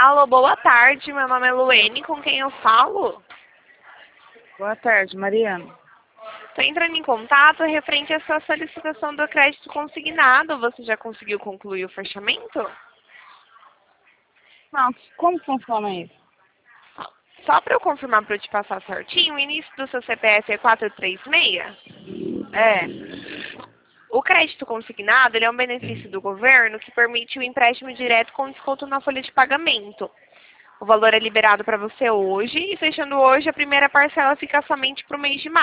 Alô, boa tarde. Meu nome é Luene, com quem eu falo? Boa tarde, Mariana. Estou entrando em contato referente à sua solicitação do crédito consignado. Você já conseguiu concluir o fechamento? Não, como funciona isso? Só para eu confirmar para eu te passar certinho, o início do seu CPF é 436? É, O crédito consignado ele é um benefício do governo que permite o empréstimo direto com desconto na folha de pagamento. O valor é liberado para você hoje e fechando hoje, a primeira parcela fica somente para o mês de maio.